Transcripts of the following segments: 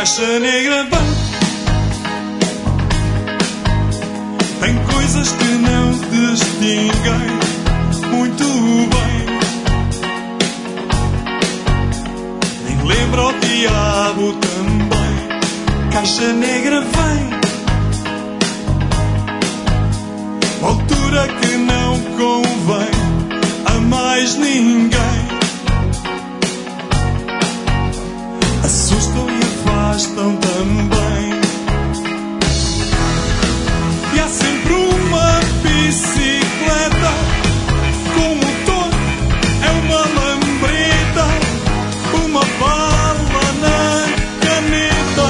Caixa negra vem. Tem coisas que não distinguem muito bem. Nem lembra o diabo também. Caixa negra vem. Altura que não convém a mais ninguém. Assustam e afastam também. E há sempre uma bicicleta com motor, é uma lambreta, uma bala na caneta.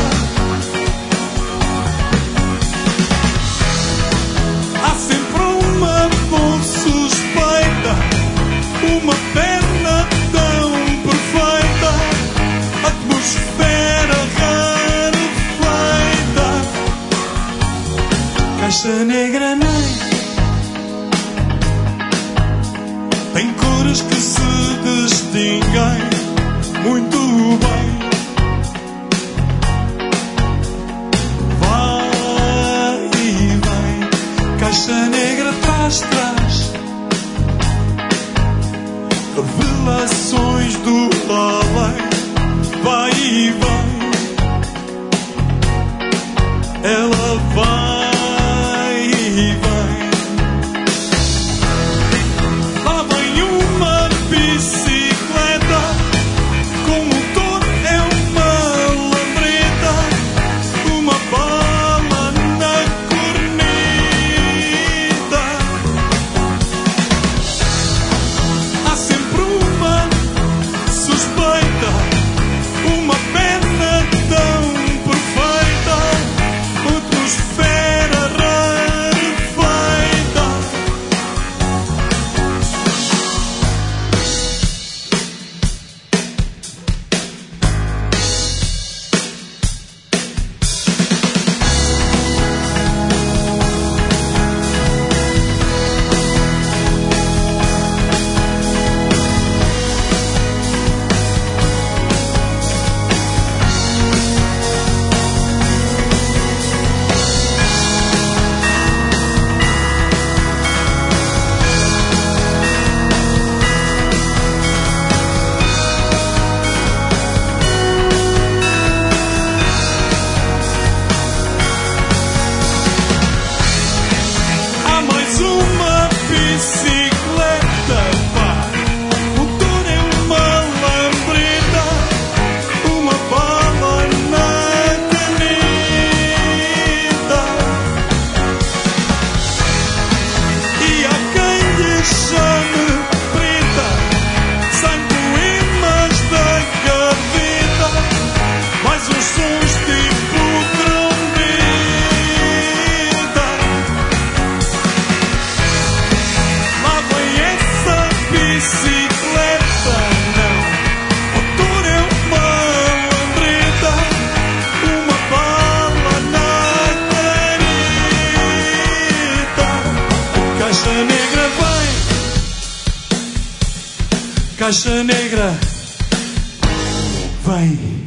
Há sempre uma voz suspeita, uma perna tão perfeita, atmosfera rarefeita. Caixa negra nem tem cores que se distinguem muito bem. Vai e vem. Caixa negra traz revelações do além. Vai e vem. Ela vai e vem. Lá vem uma bicicleta com motor, é uma lambreta, uma bala na corneta. Há sempre uma suspeita, uma perna tão perfeita, atmosfera rarefeita. Caixa negra vem.